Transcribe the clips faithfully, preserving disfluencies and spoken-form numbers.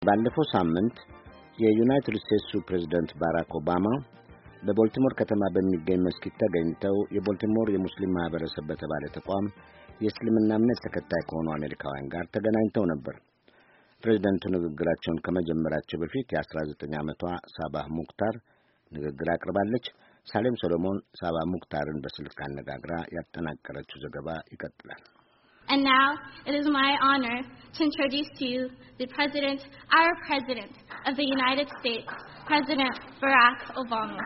ባለፈው ሳምንት የዩናይትድ ስቴትሱ ፕሬዝዳንት ባራክ ኦባማ በቦልቲሞር ከተማ በሚገኝ መስጊድ ተገኝተው የቦልቲሞር የሙስሊም ማህበረሰብ በተባለ ተቋም የእስልምና እምነት ተከታይ ከሆኑ አሜሪካውያን ጋር ተገናኝተው ነበር። ፕሬዝዳንቱ ንግግራቸውን ከመጀመራቸው በፊት የአስራ ዘጠኝ ዓመቷ ሳባህ ሙክታር ንግግር አቅርባለች። ሳሌም ሰሎሞን ሳባህ ሙክታርን በስልክ አነጋግራ ያጠናቀረችው ዘገባ ይቀጥላል። And now it is my honor to introduce to you the President, our President of the United States, President Barack Obama.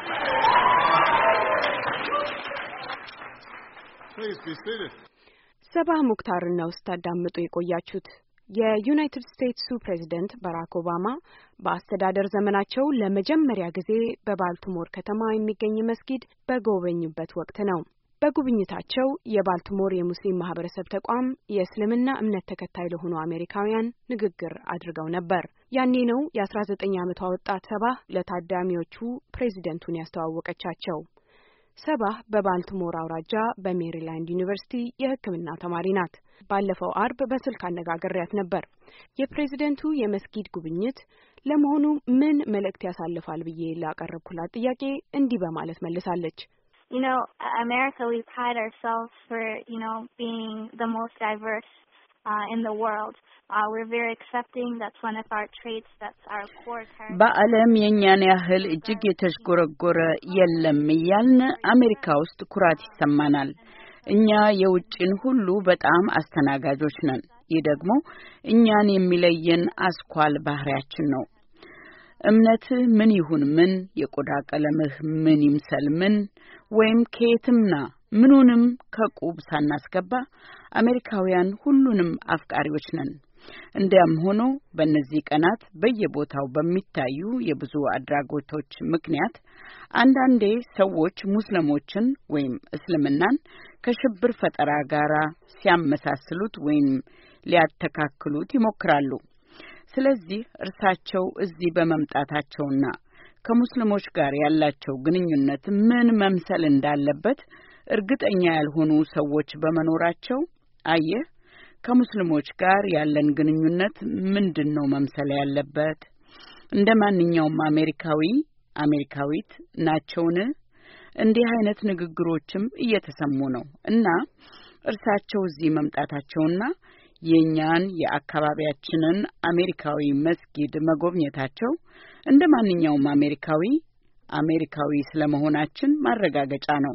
Please be seated. ሳባህ ሙክታርን ነው ስታዳምጡ የቆያችሁት። የዩናይትድ ስቴትሱ ፕሬዝዳንት ባራክ ኦባማ በአስተዳደር ዘመናቸው ለመጀመሪያ ጊዜ በባልቲሞር ከተማ የሚገኝ መስጊድ በጎበኙበት ወቅት ነው። በጉብኝታቸው የባልቲሞር የሙስሊም ማህበረሰብ ተቋም የእስልምና እምነት ተከታይ ለሆኑ አሜሪካውያን ንግግር አድርገው ነበር። ያኔ ነው የአስራ ዘጠኝ ዓመቷ ወጣት ሳባህ ለታዳሚዎቹ ፕሬዝዳንቱን ያስተዋወቀቻቸው። ሳባህ በባልቲሞር አውራጃ በሜሪላንድ ዩኒቨርሲቲ የሕክምና ተማሪ ናት። ባለፈው አርብ በስልክ አነጋግሬያት ነበር። የፕሬዝዳንቱ የመስጊድ ጉብኝት ለመሆኑ ምን መልእክት ያሳልፋል ብዬ ላቀረብኩላት ጥያቄ እንዲህ በማለት መልሳለች። You know, America, we pride ourselves for, you know, being the most diverse uh, in the world. Uh, we're very accepting. That's one of our traits. That's our core character. በዓለም የኛን ያህል እጅግ የተሽጎረጎረ የለም እያልን አሜሪካ ውስጥ ኩራት ይሰማናል። እኛ የውጭን ሁሉ በጣም አስተናጋጆች ነን። ይህ ደግሞ እኛን የሚለየን አስኳል ባህሪያችን ነው። እምነትህ ምን ይሁን ምን፣ የቆዳ ቀለምህ ምን ይምሰል ምን፣ ወይም ከየትምና ምኑንም ከቁብ ሳናስገባ አሜሪካውያን ሁሉንም አፍቃሪዎች ነን። እንዲያም ሆኖ በእነዚህ ቀናት በየቦታው በሚታዩ የብዙ አድራጎቶች ምክንያት አንዳንዴ ሰዎች ሙስሊሞችን ወይም እስልምናን ከሽብር ፈጠራ ጋር ሲያመሳስሉት ወይም ሊያተካክሉት ይሞክራሉ። ስለዚህ እርሳቸው እዚህ በመምጣታቸውና ከሙስሊሞች ጋር ያላቸው ግንኙነት ምን መምሰል እንዳለበት እርግጠኛ ያልሆኑ ሰዎች በመኖራቸው አየህ ከሙስሊሞች ጋር ያለን ግንኙነት ምንድነው መምሰል ያለበት? እንደ ማንኛውም አሜሪካዊ አሜሪካዊት ናቸውን? እንዲህ አይነት ንግግሮችም እየተሰሙ ነው እና እርሳቸው እዚህ መምጣታቸውና የኛን የአካባቢያችንን አሜሪካዊ መስጊድ መጎብኘታቸው እንደ ማንኛውም አሜሪካዊ አሜሪካዊ ስለመሆናችን ማረጋገጫ ነው።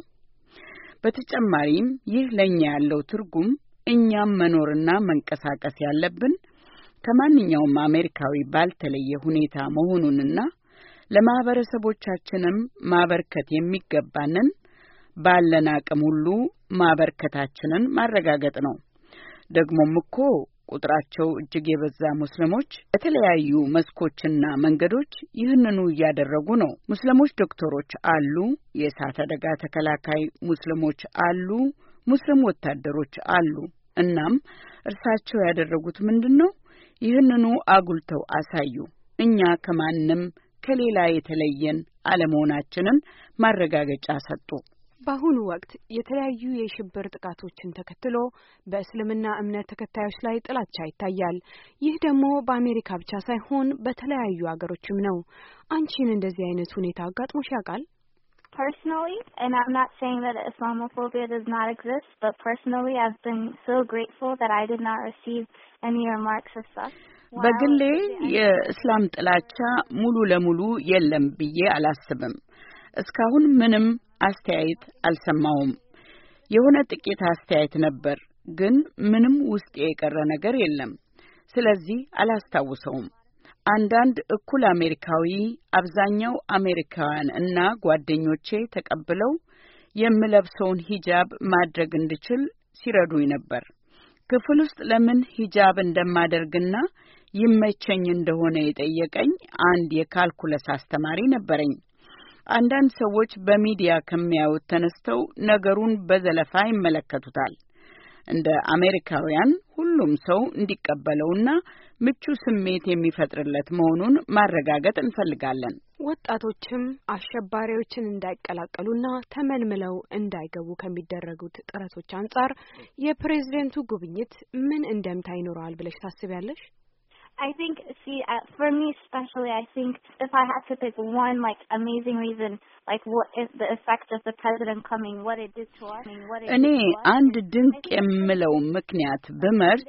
በተጨማሪም ይህ ለኛ ያለው ትርጉም እኛም መኖርና መንቀሳቀስ ያለብን ከማንኛውም አሜሪካዊ ባልተለየ ሁኔታ መሆኑንና ለማህበረሰቦቻችንም ማበርከት የሚገባንን ባለን አቅም ሁሉ ማበርከታችንን ማረጋገጥ ነው። ደግሞም እኮ ቁጥራቸው እጅግ የበዛ ሙስሊሞች በተለያዩ መስኮችና መንገዶች ይህንኑ እያደረጉ ነው። ሙስሊሞች ዶክተሮች አሉ፣ የእሳት አደጋ ተከላካይ ሙስሊሞች አሉ፣ ሙስሊም ወታደሮች አሉ። እናም እርሳቸው ያደረጉት ምንድነው? ይህንኑ አጉልተው አሳዩ። እኛ ከማንም ከሌላ የተለየን አለመሆናችንን ማረጋገጫ ሰጡ። በአሁኑ ወቅት የተለያዩ የሽብር ጥቃቶችን ተከትሎ በእስልምና እምነት ተከታዮች ላይ ጥላቻ ይታያል። ይህ ደግሞ በአሜሪካ ብቻ ሳይሆን በተለያዩ አገሮችም ነው። አንቺን እንደዚህ አይነት ሁኔታ አጋጥሞሽ ያውቃል? Personally, and I'm not saying that Islamophobia does not exist, but personally I've been so grateful that I did not receive any remarks of such. በግሌ የእስላም ጥላቻ ሙሉ ለሙሉ የለም ብዬ አላስብም። እስካሁን ምንም አስተያየት አልሰማሁም። የሆነ ጥቂት አስተያየት ነበር፣ ግን ምንም ውስጥ የቀረ ነገር የለም። ስለዚህ አላስታውሰውም። አንዳንድ እኩል አሜሪካዊ አብዛኛው አሜሪካውያን እና ጓደኞቼ ተቀብለው የምለብሰውን ሂጃብ ማድረግ እንድችል ሲረዱኝ ነበር። ክፍል ውስጥ ለምን ሂጃብ እንደማደርግና ይመቸኝ እንደሆነ የጠየቀኝ አንድ የካልኩለስ አስተማሪ ነበረኝ። አንዳንድ ሰዎች በሚዲያ ከሚያዩት ተነስተው ነገሩን በዘለፋ ይመለከቱታል። እንደ አሜሪካውያን ሁሉም ሰው እንዲቀበለውና ምቹ ስሜት የሚፈጥርለት መሆኑን ማረጋገጥ እንፈልጋለን። ወጣቶችም አሸባሪዎችን እንዳይቀላቀሉና ተመልምለው እንዳይገቡ ከሚደረጉት ጥረቶች አንጻር የፕሬዝዳንቱ ጉብኝት ምን እንደምታ ይኖራል ብለሽ ታስቢያለሽ? I think, see, uh, for me especially, I think if I had to pick one, like, amazing reason, like, what is the effect of the president coming, what it did to us, I mean, what it እኔ did to us. አንድ ድንቅ የምለው ምክንያት ብመርጥ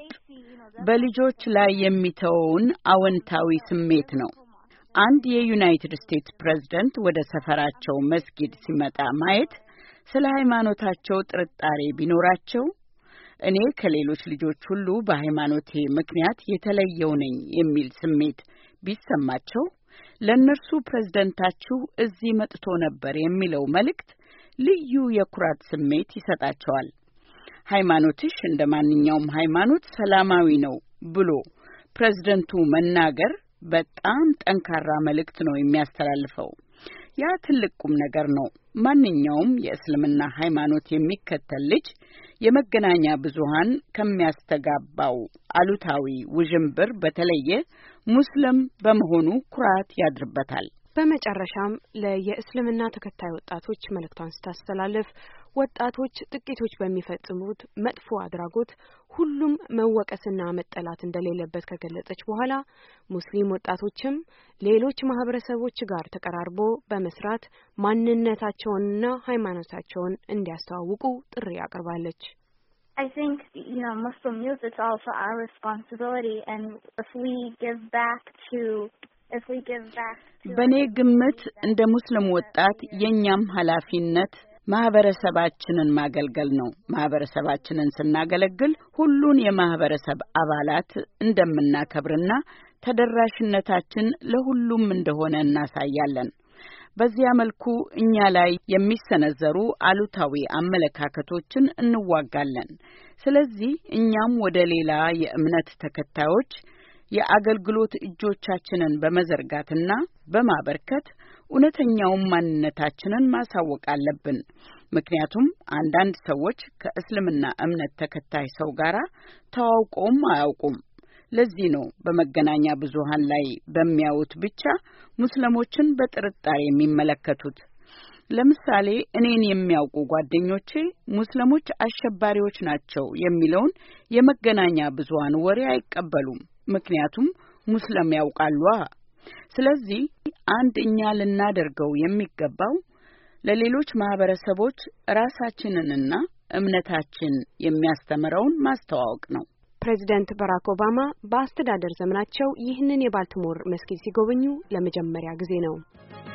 በልጆች ላይ የሚተወውን አዎንታዊ ስሜት ነው። አንድ የዩናይትድ ስቴትስ ፕሬዝዳንት ወደ ሰፈራቸው መስጊድ ሲመጣ ማየት ስለ ሃይማኖታቸው ጥርጣሬ ቢኖራቸው እኔ ከሌሎች ልጆች ሁሉ በሃይማኖቴ ምክንያት የተለየው ነኝ የሚል ስሜት ቢሰማቸው ለነርሱ ፕሬዝዳንታችሁ እዚህ መጥቶ ነበር የሚለው መልእክት ልዩ የኩራት ስሜት ይሰጣቸዋል። ሃይማኖትሽ እንደማንኛውም ሃይማኖት ሰላማዊ ነው ብሎ ፕሬዝዳንቱ መናገር በጣም ጠንካራ መልእክት ነው የሚያስተላልፈው። ያ ትልቅ ቁም ነገር ነው። ማንኛውም የእስልምና ሃይማኖት የሚከተል ልጅ የመገናኛ ብዙሃን ከሚያስተጋባው አሉታዊ ውዥንብር በተለየ ሙስሊም በመሆኑ ኩራት ያድርበታል። በመጨረሻም ለየእስልምና ተከታይ ወጣቶች መልእክቷን ስታስተላልፍ ወጣቶች ጥቂቶች በሚፈጽሙት መጥፎ አድራጎት ሁሉም መወቀስና መጠላት እንደሌለበት ከገለጸች በኋላ ሙስሊም ወጣቶችም ሌሎች ማህበረሰቦች ጋር ተቀራርቦ በመስራት ማንነታቸውንና ሃይማኖታቸውን እንዲያስተዋውቁ ጥሪ አቅርባለች። I think, you know, Muslim youth, it's also our responsibility, and if we give back to if we give back to በኔ ግምት እንደ ሙስሊም ወጣት የኛም ኃላፊነት ማህበረሰባችንን ማገልገል ነው። ማህበረሰባችንን ስናገለግል ሁሉን የማህበረሰብ አባላት እንደምናከብርና ተደራሽነታችን ለሁሉም እንደሆነ እናሳያለን። በዚያ መልኩ እኛ ላይ የሚሰነዘሩ አሉታዊ አመለካከቶችን እንዋጋለን። ስለዚህ እኛም ወደ ሌላ የእምነት ተከታዮች የአገልግሎት እጆቻችንን በመዘርጋትና በማበርከት እውነተኛውን ማንነታችንን ማሳወቅ አለብን። ምክንያቱም አንዳንድ ሰዎች ከእስልምና እምነት ተከታይ ሰው ጋር ተዋውቀውም አያውቁም። ለዚህ ነው በመገናኛ ብዙሃን ላይ በሚያዩት ብቻ ሙስሊሞችን በጥርጣሬ የሚመለከቱት። ለምሳሌ እኔን የሚያውቁ ጓደኞቼ ሙስሊሞች አሸባሪዎች ናቸው የሚለውን የመገናኛ ብዙሃን ወሬ አይቀበሉም። ምክንያቱም ሙስሊም ያውቃሉ። ስለዚህ አንድ እኛ ልናደርገው የሚገባው ለሌሎች ማህበረሰቦች ራሳችንንና እምነታችን የሚያስተምረውን ማስተዋወቅ ነው። ፕሬዚዳንት ባራክ ኦባማ በአስተዳደር ዘመናቸው ይህንን የባልቲሞር መስጊድ ሲጎበኙ ለመጀመሪያ ጊዜ ነው።